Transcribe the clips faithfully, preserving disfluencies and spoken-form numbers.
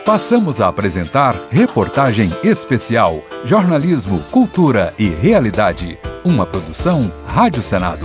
Passamos a apresentar Reportagem Especial, Jornalismo, Cultura e Realidade. Uma produção Rádio Senado.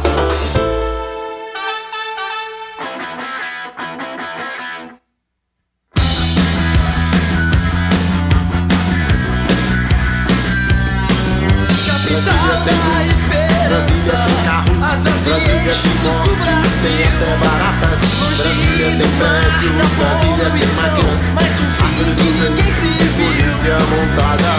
Brasília tem morte, tem até baratas. Brasília tem prédio, Brasília tem máquinas, árvores usando e polícia montada.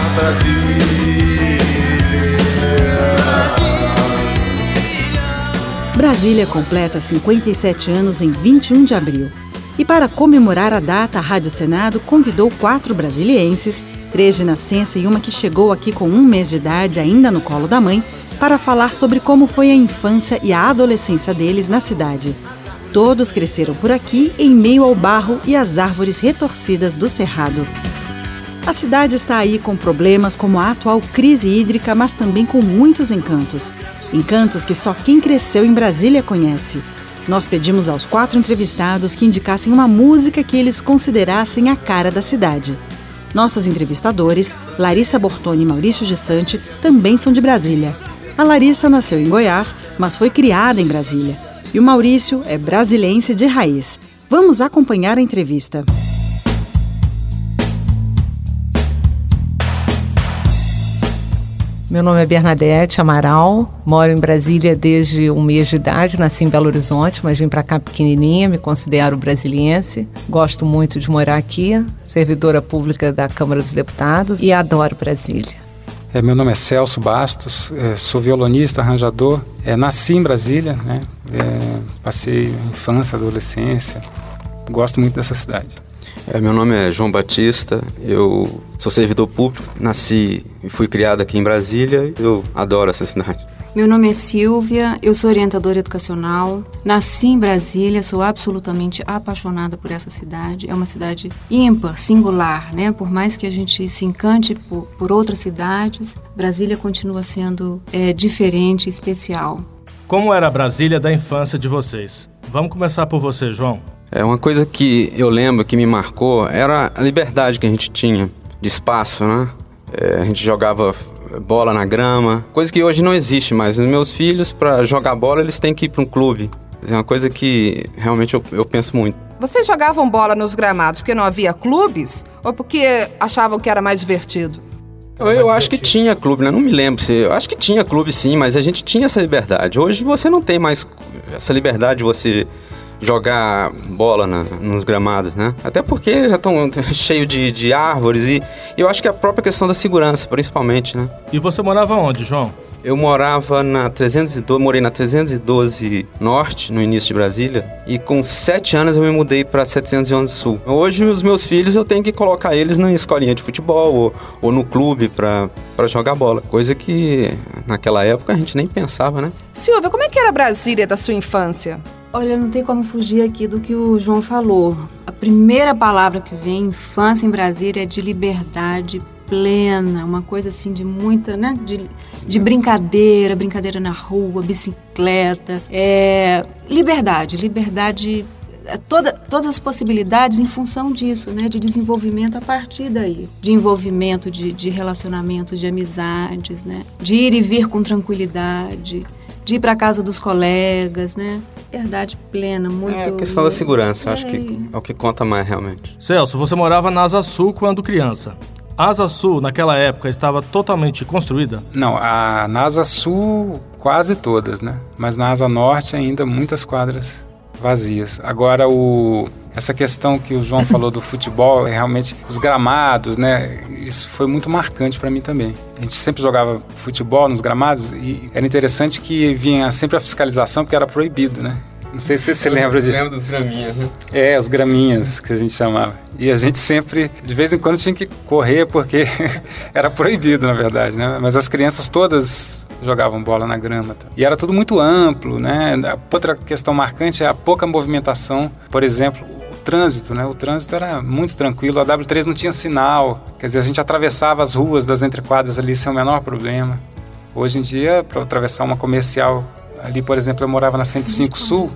Brasília. Brasília completa cinquenta e sete anos em vinte e um de abril. E para comemorar a data, a Rádio Senado convidou quatro brasilienses, três de nascença e uma que chegou aqui com um mês de idade, ainda no colo da mãe, para falar sobre como foi a infância e a adolescência deles na cidade. Todos cresceram por aqui, em meio ao barro e às árvores retorcidas do Cerrado. A cidade está aí com problemas como a atual crise hídrica, mas também com muitos encantos. Encantos que só quem cresceu em Brasília conhece. Nós pedimos aos quatro entrevistados que indicassem uma música que eles considerassem a cara da cidade. Nossos entrevistadores, Larissa Bortoni e Maurício de Sante, também são de Brasília. A Larissa nasceu em Goiás, mas foi criada em Brasília. E o Maurício é brasiliense de raiz. Vamos acompanhar a entrevista. Meu nome é Bernadette Amaral, moro em Brasília desde um mês de idade, nasci em Belo Horizonte, mas vim para cá pequenininha, me considero brasiliense. Gosto muito de morar aqui, servidora pública da Câmara dos Deputados e adoro Brasília. É, meu nome é Celso Bastos, é, sou violonista, arranjador, é, nasci em Brasília, né, é, passei a infância, adolescência, gosto muito dessa cidade. É, meu nome é João Batista, eu sou servidor público, nasci e fui criado aqui em Brasília, eu adoro essa cidade. Meu nome é Silvia, eu sou orientadora educacional, nasci em Brasília, sou absolutamente apaixonada por essa cidade. É uma cidade ímpar, singular, né? Por mais que a gente se encante por, por outras cidades, Brasília continua sendo é, diferente, especial. Como era a Brasília da infância de vocês? Vamos começar por você, João. É, uma coisa que eu lembro que me marcou era a liberdade que a gente tinha de espaço, né? É, a gente jogava bola na grama, coisa que hoje não existe mais. Os meus filhos, para jogar bola, eles têm que ir para um clube. É uma coisa que realmente eu, eu penso muito. Vocês jogavam bola nos gramados porque não havia clubes ou porque achavam que era mais divertido? Eu, eu acho que tinha clube, né? Não me lembro se... Eu acho que tinha clube sim, mas a gente tinha essa liberdade. Hoje você não tem mais essa liberdade de você jogar bola na, nos gramados, né? Até porque já estão cheios de, de árvores e, e eu acho que a própria questão da segurança, principalmente, né? E você morava onde, João? Eu morava na trezentos e doze, morei na trezentos e doze Norte, no início de Brasília, e com sete anos eu me mudei para setecentos e onze Sul. Hoje os meus filhos eu tenho que colocar eles na escolinha de futebol ou, ou no clube para jogar bola, coisa que naquela época a gente nem pensava, né? Silvia, como é que era Brasília da sua infância? Olha, não tem como fugir aqui do que o João falou. A primeira palavra que vem, infância em Brasília, é de liberdade plena, uma coisa assim de muita, né, de, de brincadeira, brincadeira na rua, bicicleta, é, liberdade, liberdade, toda, todas as possibilidades em função disso, né, de desenvolvimento a partir daí, de envolvimento, de, de relacionamentos, de amizades, né, de ir e vir com tranquilidade, de ir para casa dos colegas, né? Verdade plena, muito... É a questão da segurança, é. Acho que é o que conta mais realmente. Celso, você morava na Asa Sul quando criança. A Asa Sul, naquela época, estava totalmente construída? Não, a, na Asa Sul quase todas, né? Mas na Asa Norte ainda muitas quadras vazias. Agora, o, essa questão que o João falou do futebol, é realmente os gramados, né? Isso foi muito marcante para mim também. A gente sempre jogava futebol nos gramados e era interessante que vinha sempre a fiscalização porque era proibido, né? Não sei se você se lembra disso. Lembra dos graminhas, né? É, os graminhas que a gente chamava. E a gente sempre, de vez em quando, tinha que correr porque era proibido, na verdade, né? Mas as crianças todas jogavam bola na grama. Tá? E era tudo muito amplo, né? Outra questão marcante é a pouca movimentação. Por exemplo, o trânsito, né? O trânsito era muito tranquilo. A dáblio três não tinha sinal. Quer dizer, a gente atravessava as ruas das entrequadras ali sem o menor problema. Hoje em dia, para atravessar uma comercial ali, por exemplo, eu morava na cento e cinco Sul,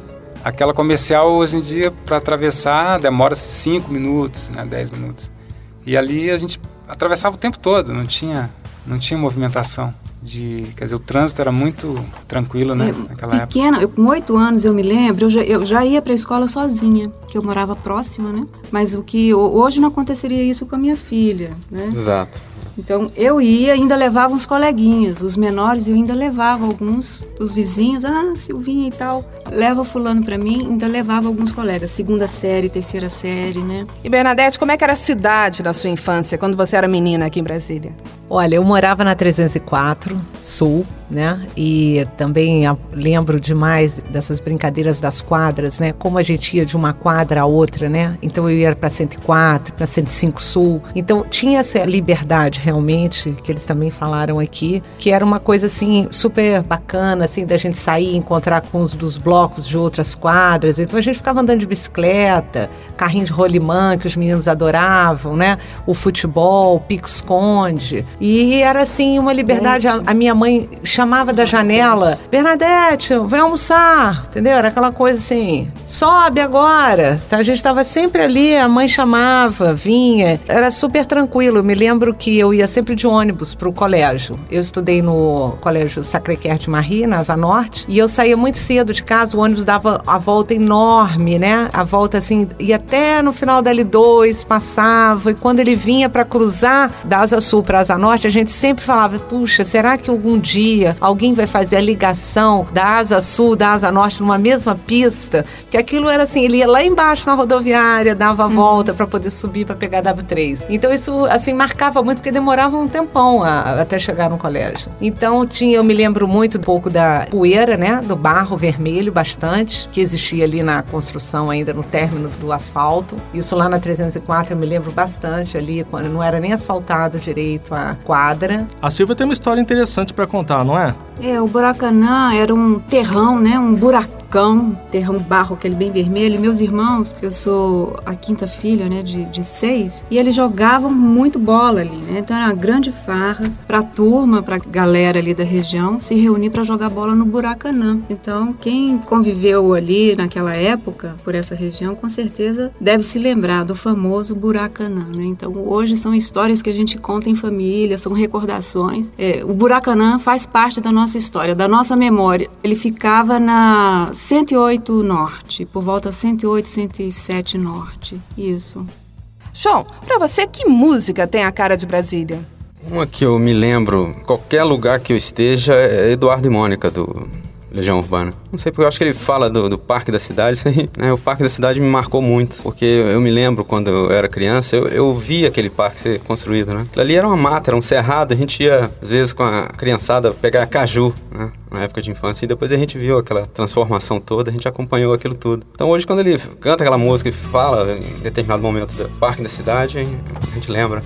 Aquela comercial, hoje em dia, para atravessar, demora-se cinco minutos, né, dez minutos. E ali a gente atravessava o tempo todo, não tinha, não tinha movimentação. De, quer dizer, o trânsito era muito tranquilo, né, é, naquela pequena, época. Eu, com oito anos, eu me lembro, eu já, eu já ia para a escola sozinha, que eu morava próxima, né? Mas o que hoje não aconteceria isso com a minha filha, né? Exato. Então, eu ia, ainda levava uns coleguinhas, os menores, eu ainda levava alguns dos vizinhos, ah, Silvinha e tal, leva fulano pra mim, ainda levava alguns colegas, segunda série, terceira série, né? E Bernadette, como é que era a cidade na sua infância, quando você era menina aqui em Brasília? Olha, eu morava na trezentos e quatro, Sul, né? E também a, lembro demais dessas brincadeiras das quadras, né? Como a gente ia de uma quadra a outra, né? Então eu ia para cento e quatro, para cento e cinco Sul. Então tinha essa liberdade realmente, que eles também falaram aqui, que era uma coisa assim super bacana, assim, da gente sair, encontrar com os dos blocos de outras quadras. Então a gente ficava andando de bicicleta, carrinho de rolimã que os meninos adoravam, né? O futebol, pique-esconde. E era assim uma liberdade. A, a minha mãe chamava da janela, Bernadette, vem almoçar, entendeu? Era aquela coisa assim, sobe agora. A gente estava sempre ali, a mãe chamava, vinha, era super tranquilo. Eu me lembro que eu ia sempre de ônibus para o colégio. Eu estudei no colégio Sacré-Cœur de Marie, na Asa Norte, e eu saía muito cedo de casa, o ônibus dava a volta enorme, né? A volta assim, ia até no final da L dois, passava, e quando ele vinha para cruzar da Asa Sul para a Asa Norte, a gente sempre falava, puxa, será que algum dia alguém vai fazer a ligação da Asa Sul, da Asa Norte numa mesma pista? Porque aquilo era assim, ele ia lá embaixo na rodoviária, dava a volta para poder subir para pegar a W três. Então isso assim marcava muito, porque demorava um tempão a, até chegar no colégio. Então tinha, eu me lembro muito um pouco da poeira, né, do barro vermelho, bastante, que existia ali na construção ainda, no término do asfalto. Isso lá na trezentos e quatro eu me lembro bastante ali, quando não era nem asfaltado direito a quadra. A Silvia tem uma história interessante para contar, não é? É, o Buracanã era um terrão, né? Um buracão, terrão barro, aquele bem vermelho. E meus irmãos, eu sou a quinta filha, né? De, de seis. E eles jogavam muito bola ali, né? Então era uma grande farra pra turma, pra galera ali da região se reunir pra jogar bola no Buracanã. Então, quem conviveu ali naquela época, por essa região, com certeza deve se lembrar do famoso Buracanã, né? Então, hoje são histórias que a gente conta em família, são recordações. É, o Buracanã faz parte da nossa história, da nossa memória. Ele ficava na cento e oito Norte, por volta cento e oito, cento e sete Norte. Isso. João, pra você, que música tem a cara de Brasília? Uma que eu me lembro, qualquer lugar que eu esteja, é Eduardo e Mônica, do Legião Urbana. Não sei porque eu acho que ele fala do, do Parque da Cidade, isso aí, né? O Parque da Cidade me marcou muito, porque eu me lembro quando eu era criança, eu, eu vi aquele parque ser construído, né? Aquilo ali era uma mata, era um cerrado, a gente ia, às vezes, com a criançada pegar caju, né? Na época de infância, e depois a gente viu aquela transformação toda, a gente acompanhou aquilo tudo. Então hoje, quando ele canta aquela música e fala em determinado momento do Parque da Cidade, a gente lembra.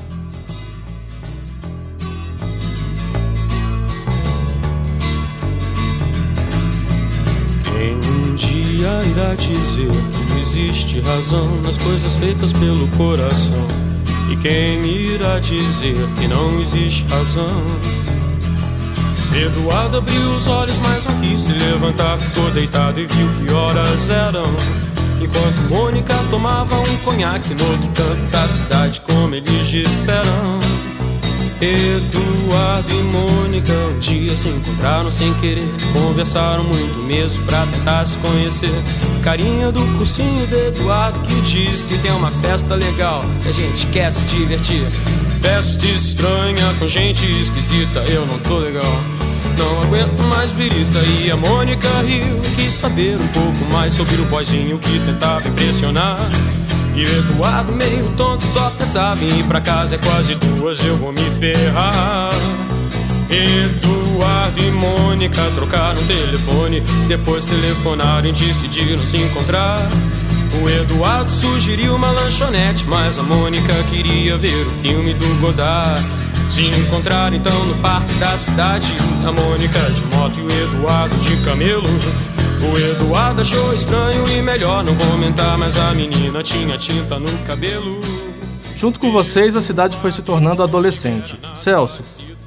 Irá dizer que não existe razão nas coisas feitas pelo coração. E quem irá dizer que não existe razão? Eduardo abriu os olhos, mas não quis se levantar. Ficou deitado e viu que horas eram, enquanto Mônica tomava um conhaque no outro canto da cidade, como eles disseram. Eduardo e Mônica um dia se encontraram sem querer, conversaram muito mesmo pra tentar se conhecer. Carinha do cursinho de Eduardo que disse que tem uma festa legal, que a gente quer se divertir. Festa estranha com gente esquisita, eu não tô legal, não aguento mais birita. E a Mônica riu, quis saber um pouco mais sobre o boyzinho que tentava impressionar. E Eduardo meio tonto só pensava em ir pra casa, é quase duas, eu vou me ferrar. Eduardo e Mônica trocaram telefone, depois telefonaram e decidiram se encontrar. O Eduardo sugeriu uma lanchonete, mas a Mônica queria ver o filme do Godard. Se encontraram então no Parque da Cidade, a Mônica de moto e o Eduardo de camelo. O Eduardo achou estranho e melhor não comentar, mas a menina tinha tinta no cabelo. Junto com vocês, a cidade foi se tornando adolescente. Celso,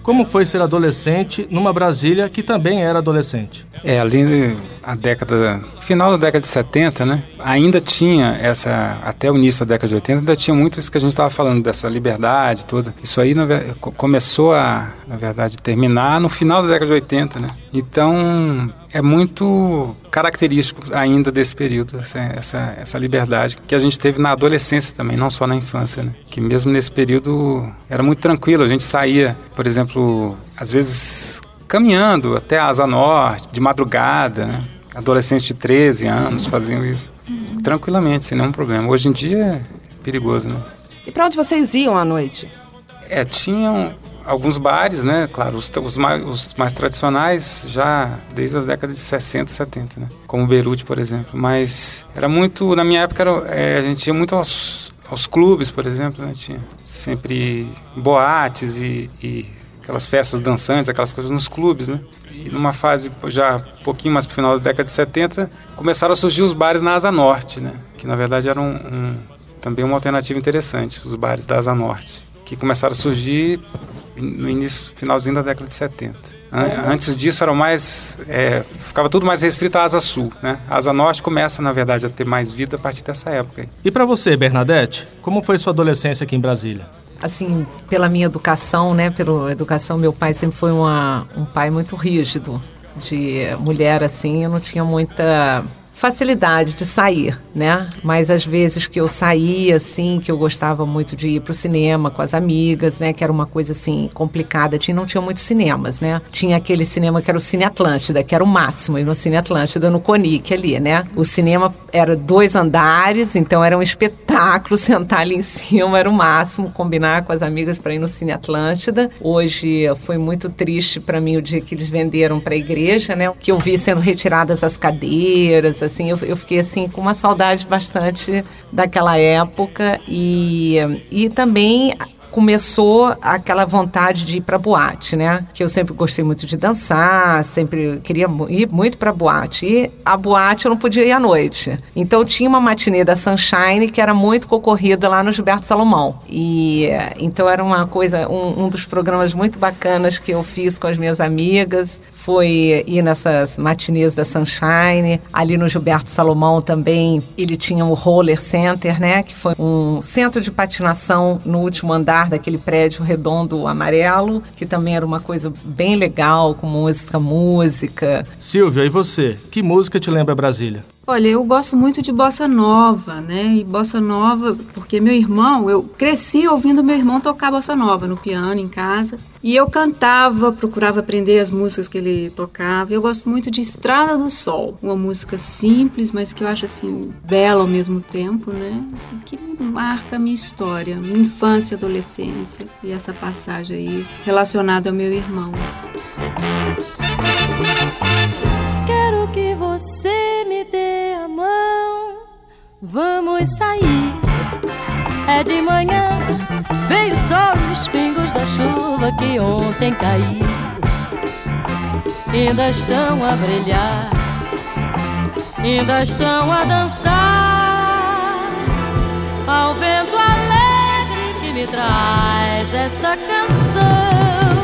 Como foi ser adolescente numa Brasília que também era adolescente? É, ali a década, final da década de setenta, né? Ainda tinha essa, até o início da década de oitenta, ainda tinha muito isso que a gente estava falando, dessa liberdade toda. Isso aí na, começou a, na verdade, terminar no final da década de oitenta, né? Então, é muito característico ainda desse período, essa, essa, essa liberdade que a gente teve na adolescência também, não só na infância, né? Que mesmo nesse período era muito tranquilo, a gente saía, por exemplo, às vezes caminhando até a Asa Norte, de madrugada, né? Adolescentes de treze anos faziam isso, uhum. tranquilamente, sem nenhum problema. Hoje em dia é perigoso, né? E para onde vocês iam à noite? É, tinham alguns bares, né? Claro, os, os, mais, os mais tradicionais já desde a década de sessenta, setenta, né? Como o Beirute, por exemplo. Mas era muito, na minha época, era, é, a gente ia muito aos, aos clubes, por exemplo, né? Tinha sempre boates e, e aquelas festas dançantes, aquelas coisas nos clubes, né? E numa fase já um pouquinho mais pro final da década de setenta, começaram a surgir os bares na Asa Norte, né? Que na verdade eram um, um, também uma alternativa interessante, os bares da Asa Norte, que começaram a surgir no início, finalzinho da década de setenta. Antes disso era mais, é, ficava tudo mais restrito à Asa Sul, né? A Asa Norte começa, na verdade, a ter mais vida a partir dessa época aí. E para você, Bernadette, como foi sua adolescência aqui em Brasília? Assim, pela minha educação, né, pela educação, meu pai sempre foi uma, um pai muito rígido, de mulher, assim, eu não tinha muita facilidade de sair, né? Mas às vezes que eu saía, assim, que eu gostava muito de ir pro cinema com as amigas, né? Que era uma coisa, assim, complicada. Tinha, não tinha muitos cinemas, né? Tinha aquele cinema que era o Cine Atlântida, que era o máximo, e no Cine Atlântida, no Conic ali, né? O cinema era dois andares, então era um espetáculo, sentar ali em cima era o máximo, combinar com as amigas para ir no Cine Atlântida. Hoje foi muito triste para mim o dia que eles venderam para a igreja, né? Que eu vi sendo retiradas as cadeiras, assim, eu, eu fiquei assim com uma saudade bastante daquela época e, e também começou aquela vontade de ir para boate, né? Que eu sempre gostei muito de dançar, sempre queria ir muito para boate. E a boate eu não podia ir à noite. Então tinha uma matinê da Sunshine que era muito concorrida lá no Gilberto Salomão. E então era uma coisa, um, um dos programas muito bacanas que eu fiz com as minhas amigas. Foi ir nessas matinês da Sunshine. Ali no Gilberto Salomão também, ele tinha o Roller Center, né? Que foi um centro de patinação no último andar daquele prédio redondo amarelo, que também era uma coisa bem legal, com música, música. Silvia, e você? Que música te lembra Brasília? Olha, eu gosto muito de bossa nova, né? E bossa nova, porque meu irmão, eu cresci ouvindo meu irmão tocar bossa nova no piano em casa. E eu cantava, procurava aprender as músicas que ele tocava. Eu gosto muito de Estrada do Sol, uma música simples, mas que eu acho assim bela ao mesmo tempo, né? E que marca a minha história, minha infância, adolescência e essa passagem aí relacionada ao meu irmão. Quero que você me dê a mão, vamos sair. É de manhã, veio o sol e os pingos da chuva que ontem caiu ainda estão a brilhar, ainda estão a dançar ao vento alegre que me traz essa canção.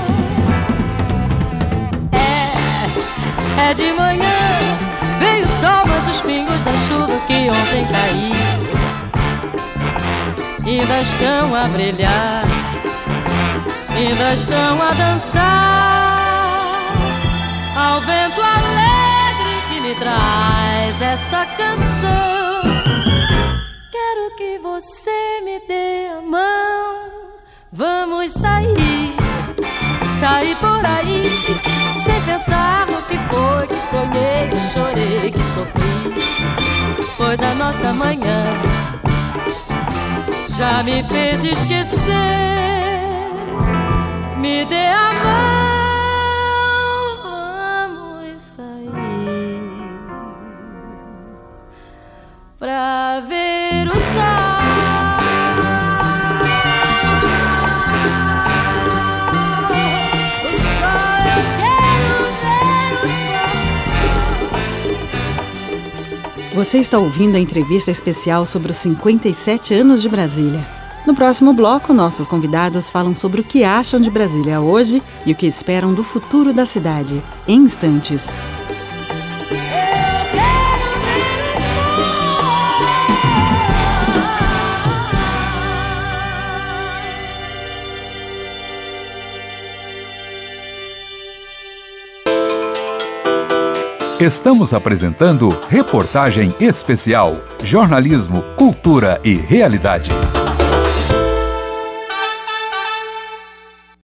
É, é de manhã, veio o sol, mas os pingos da chuva que ontem caiu ainda estão a brilhar, ainda estão a dançar ao vento alegre que me traz essa canção. Quero que você me dê a mão, vamos sair, sair por aí, sem pensar no que foi que sonhei, que chorei, que sofri, pois a nossa manhã já me fez esquecer. Me dê a mão, vamos sair pra ver o sol. O sol, eu quero ver o sol. Você está ouvindo a entrevista especial sobre os cinquenta e sete anos de Brasília. No próximo bloco, nossos convidados falam sobre o que acham de Brasília hoje e o que esperam do futuro da cidade, em instantes. Estamos apresentando Reportagem Especial, Jornalismo, Cultura e Realidade.